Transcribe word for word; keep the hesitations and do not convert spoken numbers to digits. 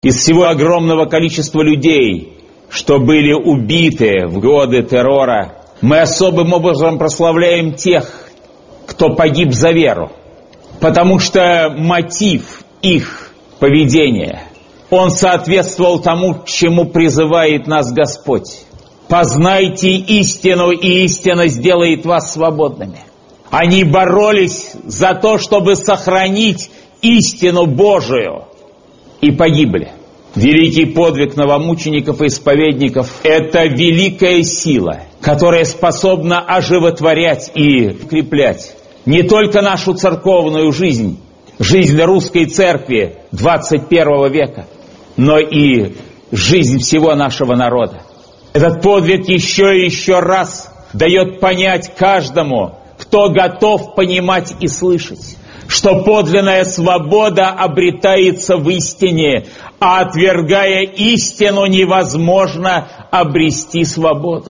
Из всего огромного количества людей, что были убиты в годы террора, мы особым образом прославляем тех, кто погиб за веру, потому что мотив их поведения, он соответствовал тому, к чему призывает нас Господь. «Познайте истину, и истина сделает вас свободными». Они боролись за то, чтобы сохранить истину Божию, и погибли. Великий подвиг новомучеников и исповедников – это великая сила, которая способна оживотворять и укреплять не только нашу церковную жизнь, жизнь русской церкви двадцать первого века, но и жизнь всего нашего народа. Этот подвиг еще и еще раз дает понять каждому, кто готов понимать и слышать, что подлинная свобода обретается в истине, а отвергая истину, невозможно обрести свободу.